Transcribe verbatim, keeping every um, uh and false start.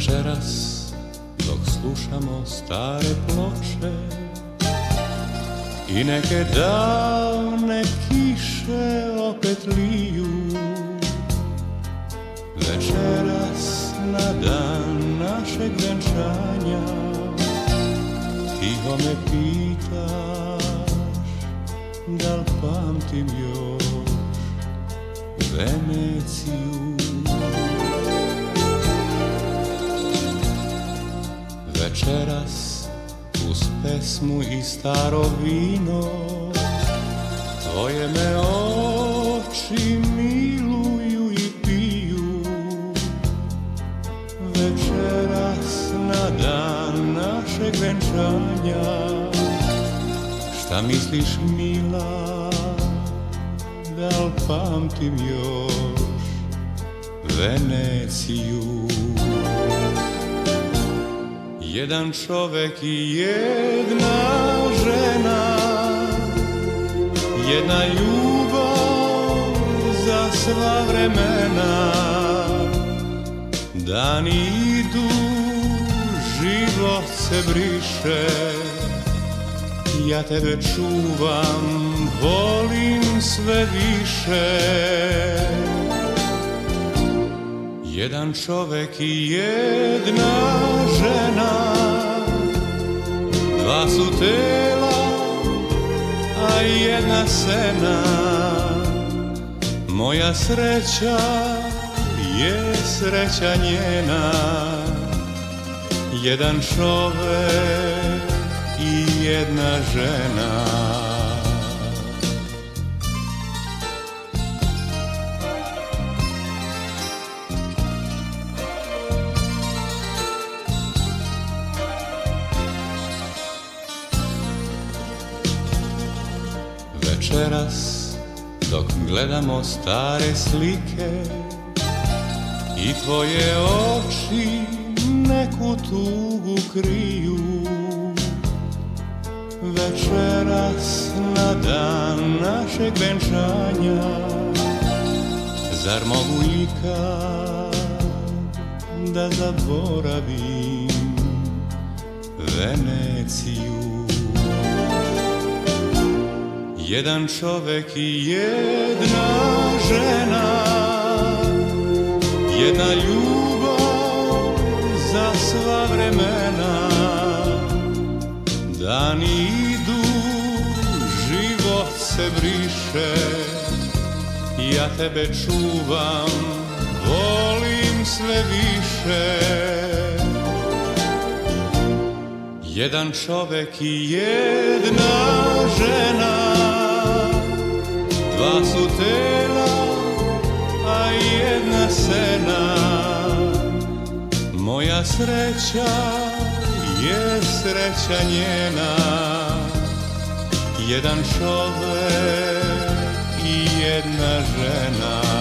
Večeras dok slušamo stare ploče i neke davne kiše opet liju, večeras na dan našeg venčanja tiho me pitaš da li pamtim još Veneciju. Večeras uz pesmu i staro vino tvoje me oči miluju i piju, večeras na dan našeg venčanja šta misliš mila, da li pamtim još Veneciju. Jedan čovek i jedna žena, jedna ljubav za sva vremena. Dani idu, život se briše, ja tebe čuvam, volim sve više. Jedan čovek i jedna žena, dva su tela, a jedna sena. Moja sreća je sreća njena, jedan čovek i jedna žena. Večeras dok gledamo stare slike i tvoje oči neku tugu kriju, večeras na dan našeg venčanja zar mogu ikad da zaboravim Veneciju. Jedan čovek i jedna žena, jedna ljubav za sva vremena. Dani idu, život se briše, ja tebe čuvam, volim sve više. Jedan čovek i jedna žena, dva su tela, a jedna sena. Moja sreća je sreća njena, jedan čovek i jedna žena.